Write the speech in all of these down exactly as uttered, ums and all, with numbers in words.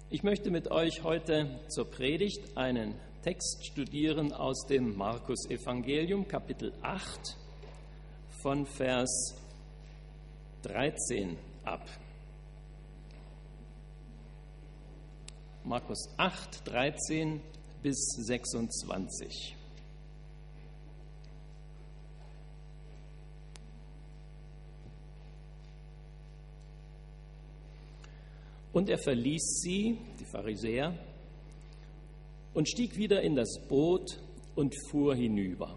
Ich möchte mit euch heute zur Predigt einen Text studieren aus dem Markus-Evangelium, Kapitel acht, von Vers dreizehn ab. Markus acht, dreizehn bis sechsundzwanzig. Und er verließ sie, die Pharisäer, und stieg wieder in das Boot und fuhr hinüber.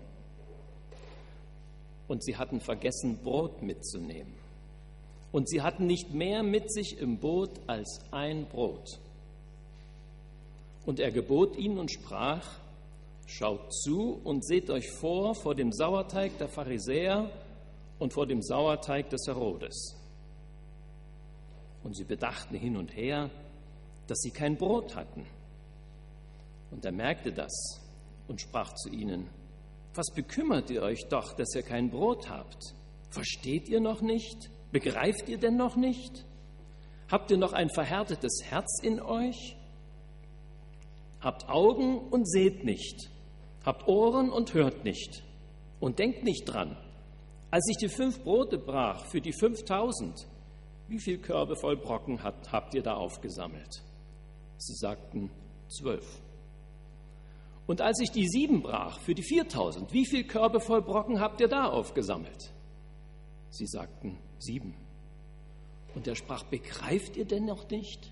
Und sie hatten vergessen, Brot mitzunehmen. Und sie hatten nicht mehr mit sich im Boot als ein Brot. Und er gebot ihnen und sprach: Schaut zu und seht euch vor vor dem Sauerteig der Pharisäer und vor dem Sauerteig des Herodes. Und sie bedachten hin und her, dass sie kein Brot hatten. Und er merkte das und sprach zu ihnen: Was bekümmert ihr euch doch, dass ihr kein Brot habt? Versteht ihr noch nicht? Begreift ihr denn noch nicht? Habt ihr noch ein verhärtetes Herz in euch? Habt Augen und seht nicht, habt Ohren und hört nicht. Und denkt nicht dran, als ich die fünf Brote brach für die fünftausend, wie viel Körbe voll Brocken habt, habt ihr da aufgesammelt? Sie sagten, zwölf. Und als ich die sieben brach für die viertausend, wie viel Körbe voll Brocken habt ihr da aufgesammelt? Sie sagten, sieben. Und er sprach, begreift ihr denn noch nicht?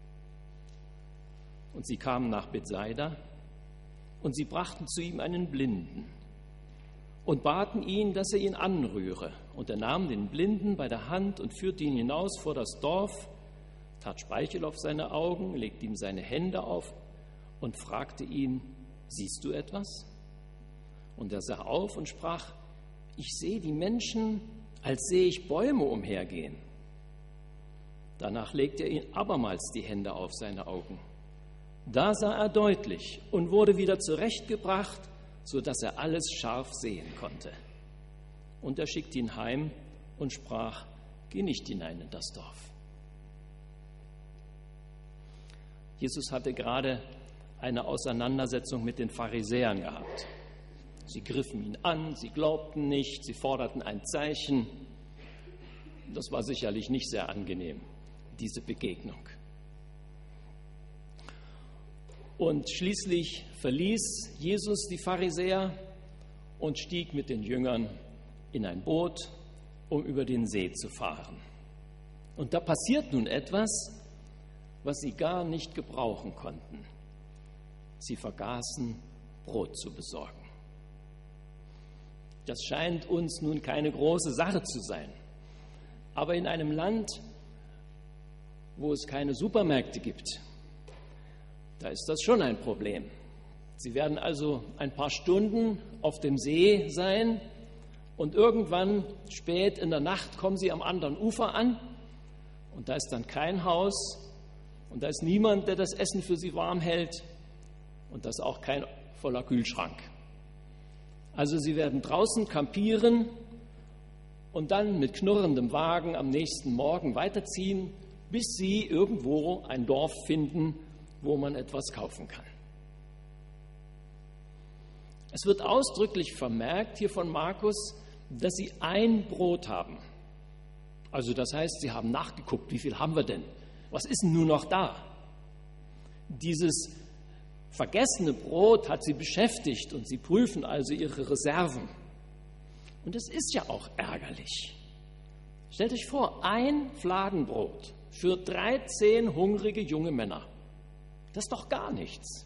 Und sie kamen nach Bethsaida, und sie brachten zu ihm einen Blinden und baten ihn, dass er ihn anrühre. Und er nahm den Blinden bei der Hand und führte ihn hinaus vor das Dorf, tat Speichel auf seine Augen, legte ihm seine Hände auf und fragte ihn, siehst du etwas? Und er sah auf und sprach, ich sehe die Menschen, als sehe ich Bäume umhergehen. Danach legte er ihm abermals die Hände auf seine Augen. Da sah er deutlich und wurde wieder zurechtgebracht, so dass er alles scharf sehen konnte. Und er schickte ihn heim und sprach, geh nicht hinein in das Dorf. Jesus hatte gerade eine Auseinandersetzung mit den Pharisäern gehabt. Sie griffen ihn an, sie glaubten nicht, sie forderten ein Zeichen. Das war sicherlich nicht sehr angenehm, diese Begegnung. Und schließlich verließ Jesus die Pharisäer und stieg mit den Jüngern in ein Boot, um über den See zu fahren. Und da passiert nun etwas, was sie gar nicht gebrauchen konnten. Sie vergaßen, Brot zu besorgen. Das scheint uns nun keine große Sache zu sein. Aber in einem Land, wo es keine Supermärkte gibt, da ist das schon ein Problem. Sie werden also ein paar Stunden auf dem See sein und irgendwann spät in der Nacht kommen sie am anderen Ufer an und da ist dann kein Haus und da ist niemand, der das Essen für sie warm hält und da ist auch kein voller Kühlschrank. Also sie werden draußen kampieren und dann mit knurrendem Wagen am nächsten Morgen weiterziehen, bis sie irgendwo ein Dorf finden, wo man etwas kaufen kann. Es wird ausdrücklich vermerkt hier von Markus, dass sie ein Brot haben. Also das heißt, sie haben nachgeguckt, wie viel haben wir denn? Was ist denn nur noch da? Dieses vergessene Brot hat sie beschäftigt und sie prüfen also ihre Reserven. Und es ist ja auch ärgerlich. Stellt euch vor, ein Fladenbrot für dreizehn hungrige junge Männer. Das ist doch gar nichts.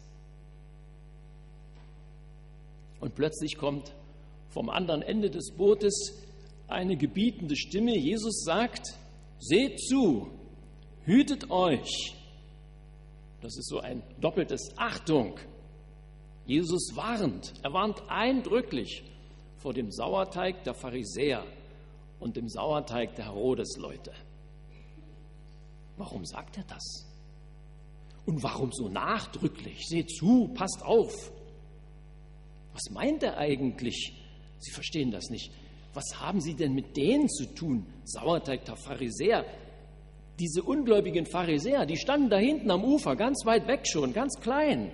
Und plötzlich kommt vom anderen Ende des Bootes eine gebietende Stimme. Jesus sagt, seht zu, hütet euch. Das ist so ein doppeltes Achtung. Jesus warnt, er warnt eindrücklich vor dem Sauerteig der Pharisäer und dem Sauerteig der Herodesleute. Warum sagt er das? Und warum so nachdrücklich? Seht zu, passt auf. Was meint er eigentlich? Sie verstehen das nicht. Was haben Sie denn mit denen zu tun? Sauerteig der Pharisäer. Diese ungläubigen Pharisäer, die standen da hinten am Ufer, ganz weit weg schon, ganz klein.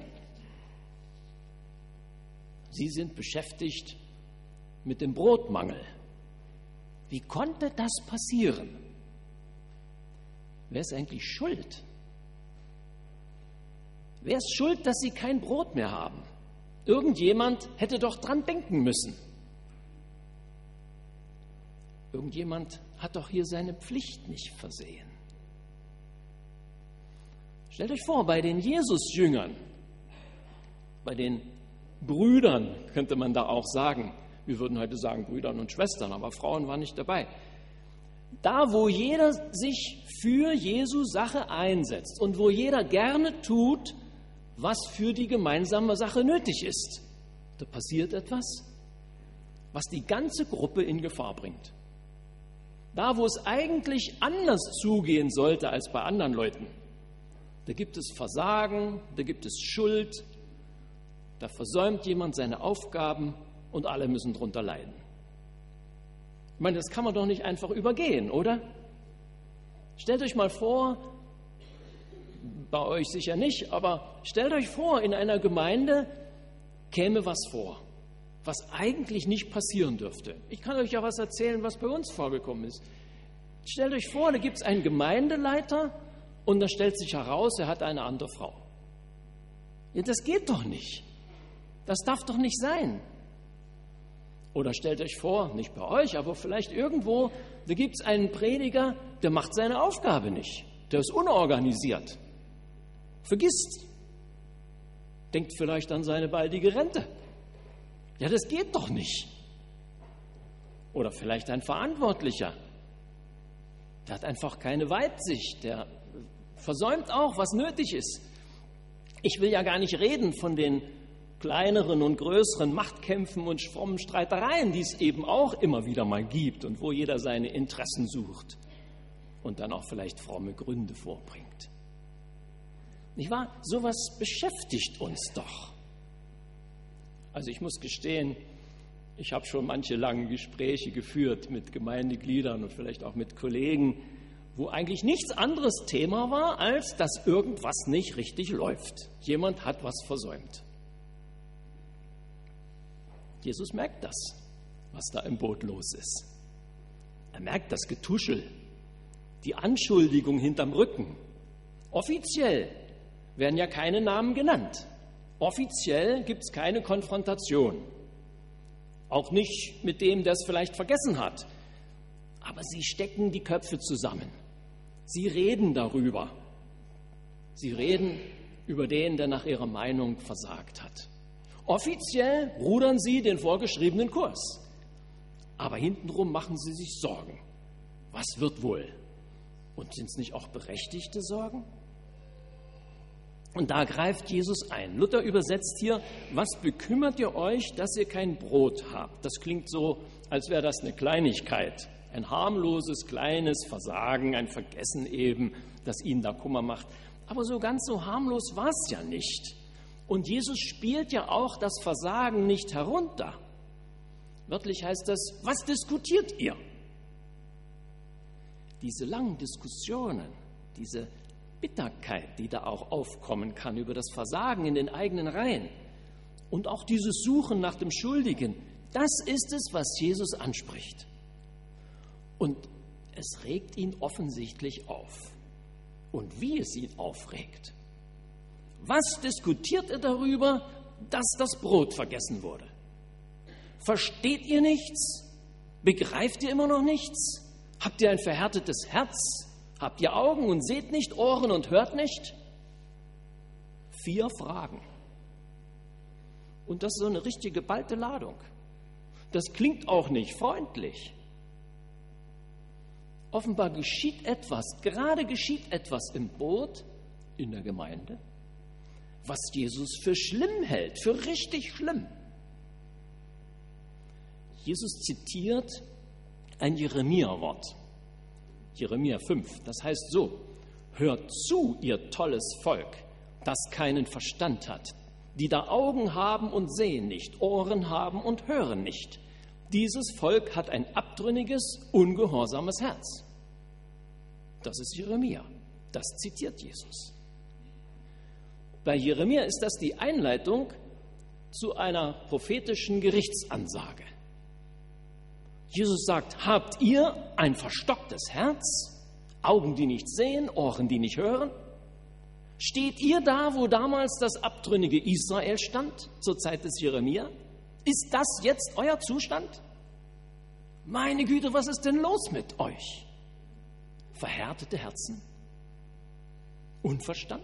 Sie sind beschäftigt mit dem Brotmangel. Wie konnte das passieren? Wer ist eigentlich schuld? Wer ist schuld, dass sie kein Brot mehr haben? Irgendjemand hätte doch dran denken müssen. Irgendjemand hat doch hier seine Pflicht nicht versehen. Stellt euch vor, bei den Jesus-Jüngern, bei den Brüdern könnte man da auch sagen, wir würden heute sagen Brüdern und Schwestern, aber Frauen waren nicht dabei. Da, wo jeder sich für Jesu Sache einsetzt und wo jeder gerne tut, was für die gemeinsame Sache nötig ist, da passiert etwas, was die ganze Gruppe in Gefahr bringt. Da, wo es eigentlich anders zugehen sollte als bei anderen Leuten, da gibt es Versagen, da gibt es Schuld, da versäumt jemand seine Aufgaben und alle müssen drunter leiden. Ich meine, das kann man doch nicht einfach übergehen, oder? Stellt euch mal vor, bei euch sicher nicht, aber stellt euch vor, in einer Gemeinde käme was vor, was eigentlich nicht passieren dürfte. Ich kann euch ja was erzählen, was bei uns vorgekommen ist. Stellt euch vor, da gibt es einen Gemeindeleiter und da stellt sich heraus, er hat eine andere Frau. Ja, das geht doch nicht. Das darf doch nicht sein. Oder stellt euch vor, nicht bei euch, aber vielleicht irgendwo, da gibt es einen Prediger, der macht seine Aufgabe nicht. Der ist unorganisiert. Vergisst. Denkt vielleicht an seine baldige Rente. Ja, das geht doch nicht. Oder vielleicht ein Verantwortlicher. Der hat einfach keine Weitsicht. Der versäumt auch, was nötig ist. Ich will ja gar nicht reden von den kleineren und größeren Machtkämpfen und frommen Streitereien, die es eben auch immer wieder mal gibt und wo jeder seine Interessen sucht und dann auch vielleicht fromme Gründe vorbringt. Nicht wahr? Sowas beschäftigt uns doch. Also ich muss gestehen, ich habe schon manche lange Gespräche geführt mit Gemeindegliedern und vielleicht auch mit Kollegen, wo eigentlich nichts anderes Thema war, als dass irgendwas nicht richtig läuft. Jemand hat was versäumt. Jesus merkt das, was da im Boot los ist. Er merkt das Getuschel, die Anschuldigung hinterm Rücken. Offiziell werden ja keine Namen genannt. Offiziell gibt es keine Konfrontation. Auch nicht mit dem, der es vielleicht vergessen hat. Aber sie stecken die Köpfe zusammen. Sie reden darüber. Sie reden über den, der nach ihrer Meinung versagt hat. Offiziell rudern sie den vorgeschriebenen Kurs. Aber hintenrum machen sie sich Sorgen. Was wird wohl? Und sind es nicht auch berechtigte Sorgen? Und da greift Jesus ein. Luther übersetzt hier, was bekümmert ihr euch, dass ihr kein Brot habt? Das klingt so, als wäre das eine Kleinigkeit. Ein harmloses, kleines Versagen, ein Vergessen eben, das ihnen da Kummer macht. Aber so ganz so harmlos war es ja nicht. Und Jesus spielt ja auch das Versagen nicht herunter. Wörtlich heißt das, was diskutiert ihr? Diese langen Diskussionen, diese Bitterkeit, die da auch aufkommen kann über das Versagen in den eigenen Reihen und auch dieses Suchen nach dem Schuldigen, das ist es, was Jesus anspricht. Und es regt ihn offensichtlich auf. Und wie es ihn aufregt. Was diskutiert er darüber, dass das Brot vergessen wurde? Versteht ihr nichts? Begreift ihr immer noch nichts? Habt ihr ein verhärtetes Herz? Habt ihr Augen und seht nicht, Ohren und hört nicht? Vier Fragen. Und das ist so eine richtige geballte Ladung. Das klingt auch nicht freundlich. Offenbar geschieht etwas, gerade geschieht etwas im Boot, in der Gemeinde, was Jesus für schlimm hält, für richtig schlimm. Jesus zitiert ein Jeremia-Wort, Jeremia fünf, das heißt so: Hört zu, ihr tolles Volk, das keinen Verstand hat, die da Augen haben und sehen nicht, Ohren haben und hören nicht. Dieses Volk hat ein abtrünniges, ungehorsames Herz. Das ist Jeremia. Das zitiert Jesus. Bei Jeremia ist das die Einleitung zu einer prophetischen Gerichtsansage. Jesus sagt, habt ihr ein verstocktes Herz, Augen, die nicht sehen, Ohren, die nicht hören? Steht ihr da, wo damals das abtrünnige Israel stand, zur Zeit des Jeremia? Ist das jetzt euer Zustand? Meine Güte, was ist denn los mit euch? Verhärtete Herzen? Unverstand?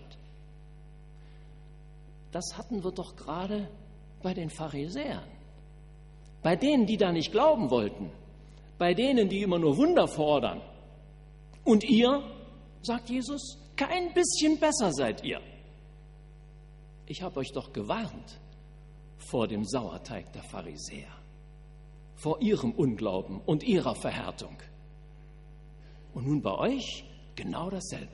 Das hatten wir doch gerade bei den Pharisäern. Bei denen, die da nicht glauben wollten. Bei denen, die immer nur Wunder fordern. Und ihr, sagt Jesus, kein bisschen besser seid ihr. Ich habe euch doch gewarnt vor dem Sauerteig der Pharisäer, vor ihrem Unglauben und ihrer Verhärtung. Und nun bei euch genau dasselbe.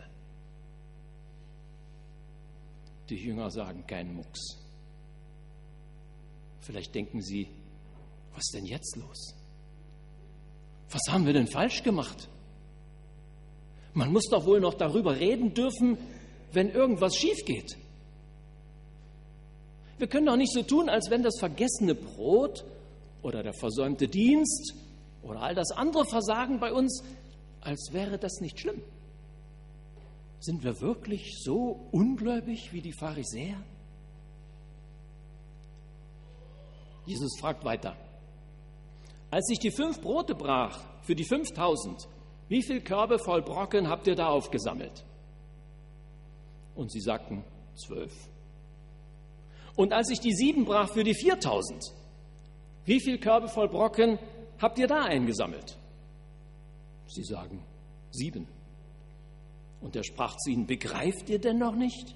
Die Jünger sagen keinen Mucks. Vielleicht denken sie, was ist denn jetzt los? Was haben wir denn falsch gemacht? Man muss doch wohl noch darüber reden dürfen, wenn irgendwas schief geht. Wir können doch nicht so tun, als wenn das vergessene Brot oder der versäumte Dienst oder all das andere Versagen bei uns, als wäre das nicht schlimm. Sind wir wirklich so ungläubig wie die Pharisäer? Jesus fragt weiter. Als ich die fünf Brote brach für die fünftausend, wie viel Körbe voll Brocken habt ihr da aufgesammelt? Und sie sagten, zwölf. Und als ich die sieben brach für die viertausend, wie viel Körbe voll Brocken habt ihr da eingesammelt? Sie sagen, sieben. Und er sprach zu ihnen, begreift ihr denn noch nicht?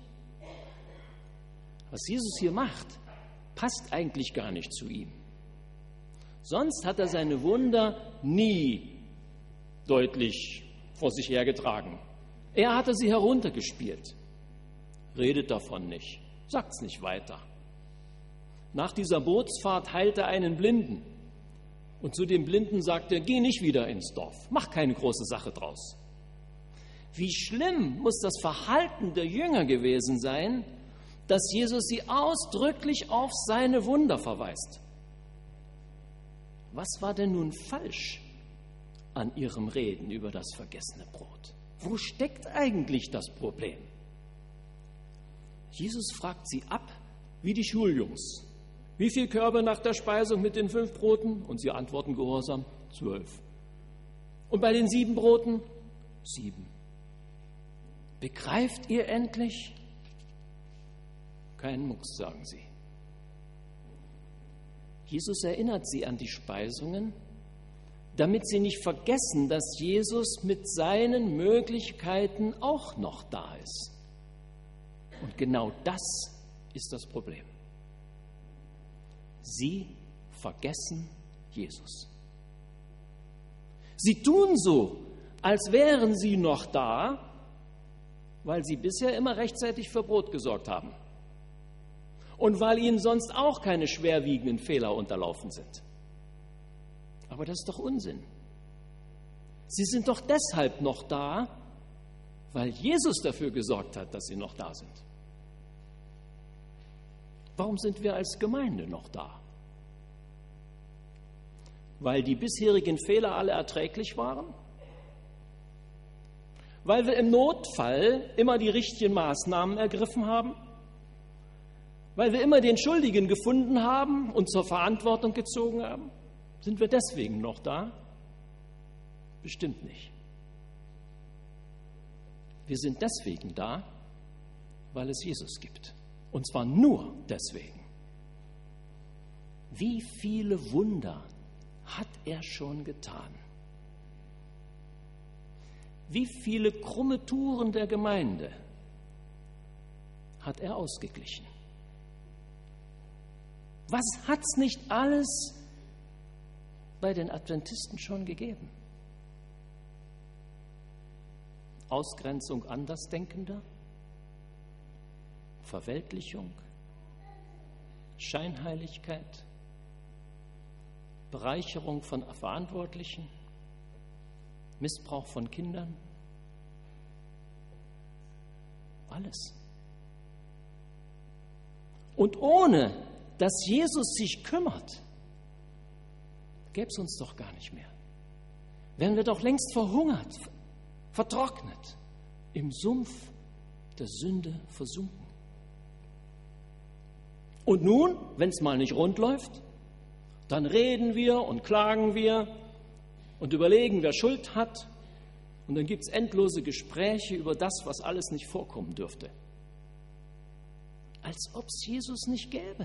Was Jesus hier macht, passt eigentlich gar nicht zu ihm. Sonst hat er seine Wunder nie deutlich vor sich hergetragen. Er hatte sie heruntergespielt. Redet davon nicht, sagt's nicht weiter. Nach dieser Bootsfahrt heilte er einen Blinden. Und zu dem Blinden sagte er, geh nicht wieder ins Dorf, mach keine große Sache draus. Wie schlimm muss das Verhalten der Jünger gewesen sein, dass Jesus sie ausdrücklich auf seine Wunder verweist. Was war denn nun falsch an ihrem Reden über das vergessene Brot? Wo steckt eigentlich das Problem? Jesus fragt sie ab wie die Schuljungs. Wie viel Körbe nach der Speisung mit den fünf Broten? Und sie antworten gehorsam, zwölf. Und bei den sieben Broten? Sieben. Begreift ihr endlich? Kein Mucks, sagen sie. Jesus erinnert sie an die Speisungen, damit sie nicht vergessen, dass Jesus mit seinen Möglichkeiten auch noch da ist. Und genau das ist das Problem. Sie vergessen Jesus. Sie tun so, als wären sie noch da, weil sie bisher immer rechtzeitig für Brot gesorgt haben und weil ihnen sonst auch keine schwerwiegenden Fehler unterlaufen sind. Aber das ist doch Unsinn. Sie sind doch deshalb noch da, weil Jesus dafür gesorgt hat, dass sie noch da sind. Warum sind wir als Gemeinde noch da? Weil die bisherigen Fehler alle erträglich waren? Weil wir im Notfall immer die richtigen Maßnahmen ergriffen haben? Weil wir immer den Schuldigen gefunden haben und zur Verantwortung gezogen haben? Sind wir deswegen noch da? Bestimmt nicht. Wir sind deswegen da, weil es Jesus gibt. Und zwar nur deswegen. Wie viele Wunder hat er schon getan? Wie viele krumme Touren der Gemeinde hat er ausgeglichen? Was hat es nicht alles bei den Adventisten schon gegeben? Ausgrenzung Andersdenkender, Verweltlichung, Scheinheiligkeit, Bereicherung von Verantwortlichen, Missbrauch von Kindern, Alles. Und ohne, dass Jesus sich kümmert, gäbe es uns doch gar nicht mehr. Wären wir doch längst verhungert, vertrocknet, im Sumpf der Sünde versunken. Und nun, wenn es mal nicht rund läuft, dann reden wir und klagen wir und überlegen, wer Schuld hat. Und dann gibt es endlose Gespräche über das, was alles nicht vorkommen dürfte. Als ob es Jesus nicht gäbe.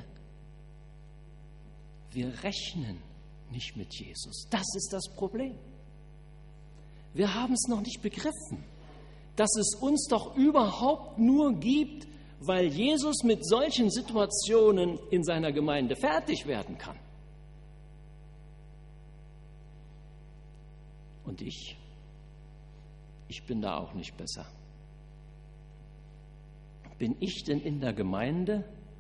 Wir rechnen nicht mit Jesus. Das ist das Problem. Wir haben es noch nicht begriffen, dass es uns doch überhaupt nur gibt, weil Jesus mit solchen Situationen in seiner Gemeinde fertig werden kann. Und ich, ich bin da auch nicht besser. Bin ich denn in der Gemeinde,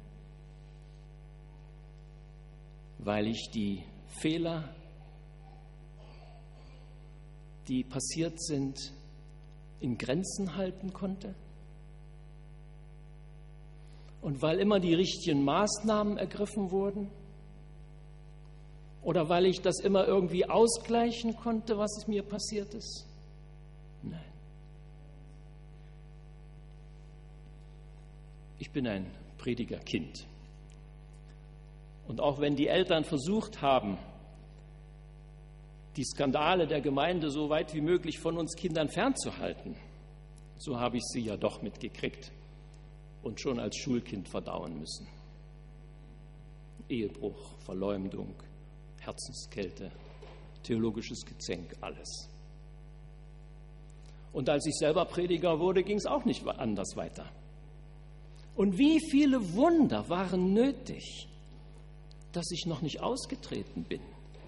weil ich die Fehler, die passiert sind, in Grenzen halten konnte? Und weil immer die richtigen Maßnahmen ergriffen wurden? Oder weil ich das immer irgendwie ausgleichen konnte, was es mir passiert ist? Nein. Ich bin ein Predigerkind. Und auch wenn die Eltern versucht haben, die Skandale der Gemeinde so weit wie möglich von uns Kindern fernzuhalten, so habe ich sie ja doch mitgekriegt und schon als Schulkind verdauen müssen. Ehebruch, Verleumdung, Herzenskälte, theologisches Gezänk, alles. Und als ich selber Prediger wurde, ging es auch nicht anders weiter. Und wie viele Wunder waren nötig, dass ich noch nicht ausgetreten bin.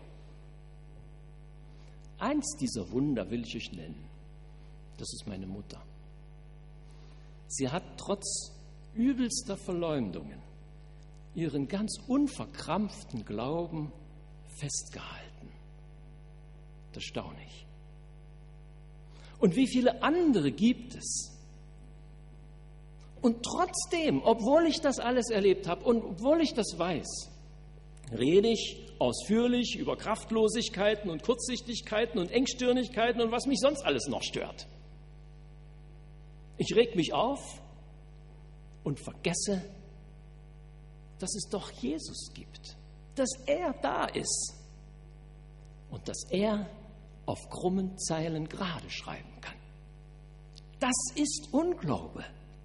Eins dieser Wunder will ich euch nennen. Das ist meine Mutter. Sie hat trotz übelster Verleumdungen ihren ganz unverkrampften Glauben festgehalten. Das staune ich. Und wie viele andere gibt es? Und trotzdem, obwohl ich das alles erlebt habe und obwohl ich das weiß, rede ich ausführlich über Kraftlosigkeiten und Kurzsichtigkeiten und Engstirnigkeiten und was mich sonst alles noch stört. Ich reg mich auf und vergesse, dass es doch Jesus gibt, dass er da ist und dass er auf krummen Zeilen gerade schreiben kann. Das ist Unglaube,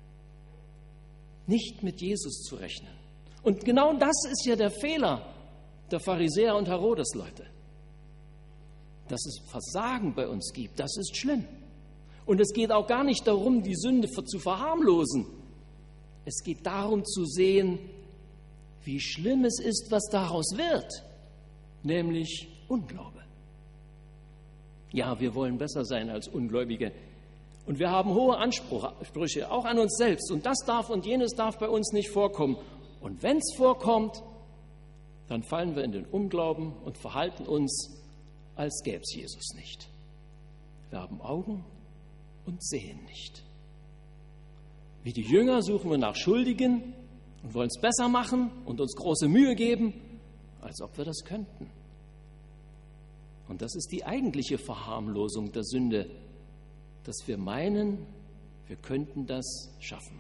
nicht mit Jesus zu rechnen. Und genau das ist ja der Fehler der Pharisäer und Herodesleute. Dass es Versagen bei uns gibt, das ist schlimm. Und es geht auch gar nicht darum, die Sünde zu verharmlosen. Es geht darum zu sehen, wie schlimm es ist, was daraus wird, nämlich Unglaube. Ja, wir wollen besser sein als Ungläubige. Und wir haben hohe Ansprüche, auch an uns selbst. Und das darf und jenes darf bei uns nicht vorkommen. Und wenn es vorkommt, dann fallen wir in den Unglauben und verhalten uns, als gäbe es Jesus nicht. Wir haben Augen und sehen nicht. Wie die Jünger suchen wir nach Schuldigen und wollen es besser machen und uns große Mühe geben, als ob wir das könnten. Und das ist die eigentliche Verharmlosung der Sünde, dass wir meinen, wir könnten das schaffen.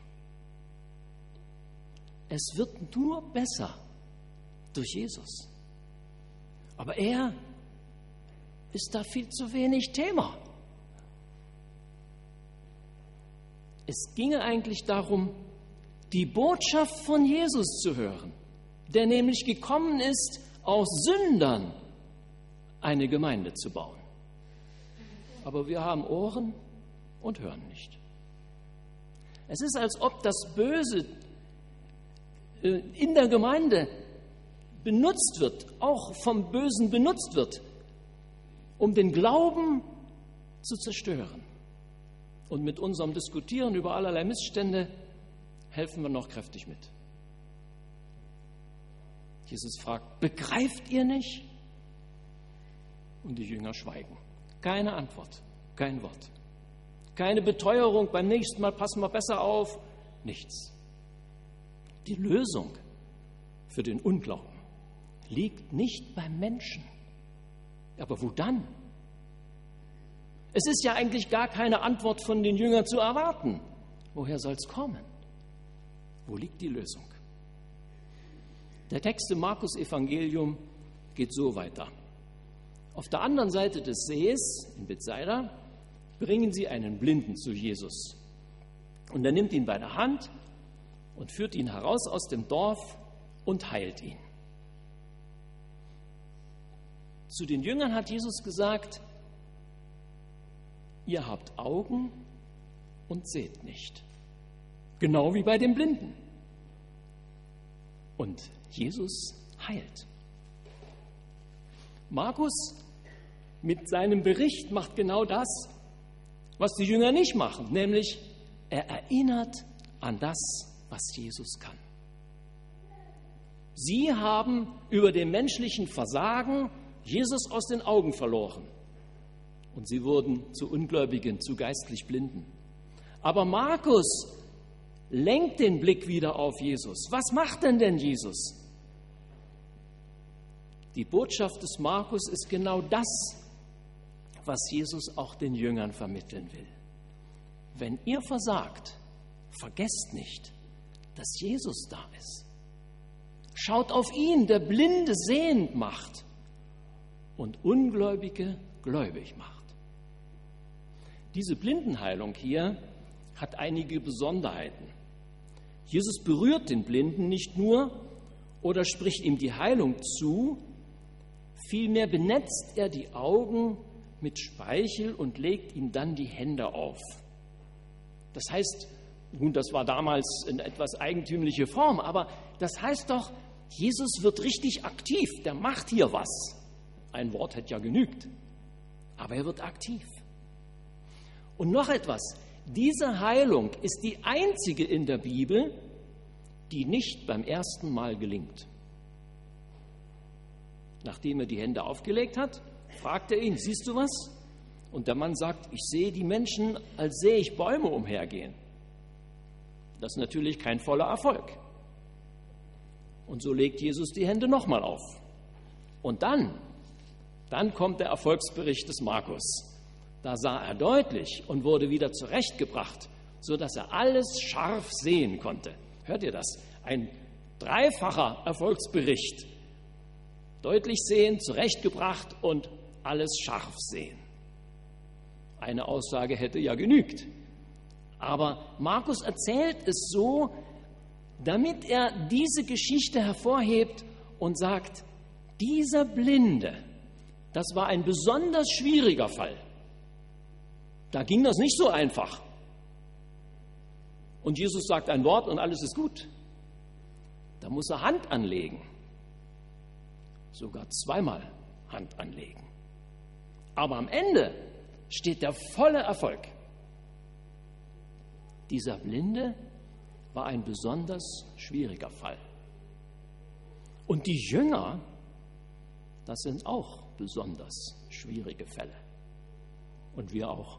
Es wird nur besser durch Jesus. Aber er ist da viel zu wenig Thema. Es ginge eigentlich darum, die Botschaft von Jesus zu hören, der nämlich gekommen ist, aus Sündern eine Gemeinde zu bauen. Aber wir haben Ohren und hören nicht. Es ist, als ob das Böse in der Gemeinde benutzt wird, auch vom Bösen benutzt wird, um den Glauben zu zerstören. Und mit unserem Diskutieren über allerlei Missstände helfen wir noch kräftig mit. Jesus fragt, begreift ihr nicht? Und die Jünger schweigen. Keine Antwort, kein Wort. Keine Beteuerung, beim nächsten Mal passen wir besser auf. nichts. Die Lösung für den Unglauben liegt nicht beim Menschen. Aber wo dann? Es ist ja eigentlich gar keine Antwort von den Jüngern zu erwarten. Woher soll es kommen? Wo liegt die Lösung? Der Text im Markus-Evangelium geht so weiter. Auf der anderen Seite des Sees, in Bethsaida, bringen sie einen Blinden zu Jesus. Und er nimmt ihn bei der Hand und führt ihn heraus aus dem Dorf und heilt ihn. Zu den Jüngern hat Jesus gesagt: Ihr habt Augen und seht nicht. Genau wie bei dem Blinden. Und Jesus heilt. Markus mit seinem Bericht macht genau das, was die Jünger nicht machen, nämlich er erinnert an das, was Jesus kann. Sie haben über dem menschlichen Versagen Jesus aus den Augen verloren und sie wurden zu Ungläubigen, zu geistlich Blinden. Aber Markus lenkt den Blick wieder auf Jesus. Was macht denn denn Jesus? Die Botschaft des Markus ist genau das, was Jesus auch den Jüngern vermitteln will. Wenn ihr versagt, vergesst nicht, dass Jesus da ist. Schaut auf ihn, der Blinde sehend macht und Ungläubige gläubig macht. Diese Blindenheilung hier hat einige Besonderheiten. Jesus berührt den Blinden nicht nur oder spricht ihm die Heilung zu, vielmehr benetzt er die Augen mit Speichel und legt ihm dann die Hände auf. Das heißt, nun, das war damals in etwas eigentümliche Form, aber das heißt doch, Jesus wird richtig aktiv, der macht hier was. Ein Wort hätte ja genügt, aber er wird aktiv. Und noch etwas, diese Heilung ist die einzige in der Bibel, die nicht beim ersten Mal gelingt. Nachdem er die Hände aufgelegt hat, fragt er ihn: Siehst du was? Und der Mann sagt: Ich sehe die Menschen, als sehe ich Bäume umhergehen. Das ist natürlich kein voller Erfolg. Und so legt Jesus die Hände nochmal auf. Und dann, dann kommt der Erfolgsbericht des Markus. Da sah er deutlich und wurde wieder zurechtgebracht, sodass er alles scharf sehen konnte. Hört ihr das? Ein dreifacher Erfolgsbericht. Deutlich sehen, zurechtgebracht und alles scharf sehen. Eine Aussage hätte ja genügt. Aber Markus erzählt es so, damit er diese Geschichte hervorhebt und sagt, dieser Blinde, das war ein besonders schwieriger Fall. Da ging das nicht so einfach. Und Jesus sagt ein Wort und alles ist gut. Da muss er Hand anlegen. Sogar zweimal Hand anlegen. Aber am Ende steht der volle Erfolg. Dieser Blinde war ein besonders schwieriger Fall. Und die Jünger, das sind auch besonders schwierige Fälle. Und wir auch.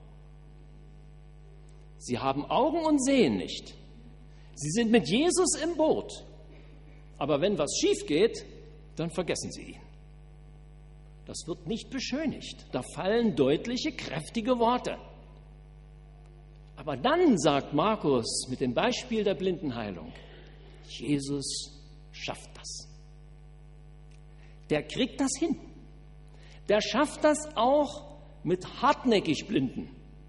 Sie haben Augen und sehen nicht. Sie sind mit Jesus im Boot. Aber wenn was schief geht, dann vergessen sie ihn. Das wird nicht beschönigt. Da fallen deutliche, kräftige Worte. Aber dann sagt Markus mit dem Beispiel der Blindenheilung, Jesus schafft das. Der kriegt das hin. Der schafft das auch mit hartnäckig Blinden.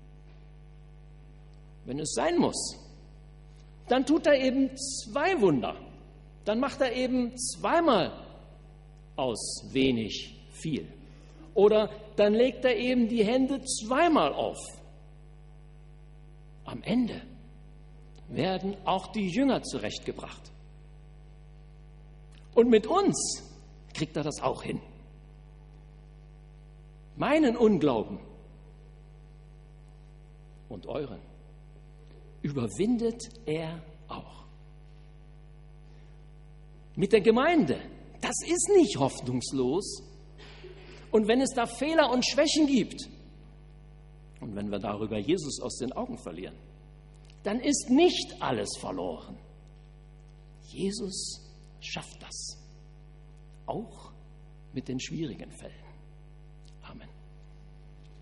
Wenn es sein muss, dann tut er eben zwei Wunder. Dann macht er eben zweimal aus wenig viel. Oder dann legt er eben die Hände zweimal auf. Am Ende werden auch die Jünger zurechtgebracht. Und mit uns kriegt er das auch hin. Meinen Unglauben und euren überwindet er auch. Mit der Gemeinde, das ist nicht hoffnungslos. Und wenn es da Fehler und Schwächen gibt und wenn wir darüber Jesus aus den Augen verlieren, dann ist nicht alles verloren. Jesus schafft das, auch mit den schwierigen Fällen.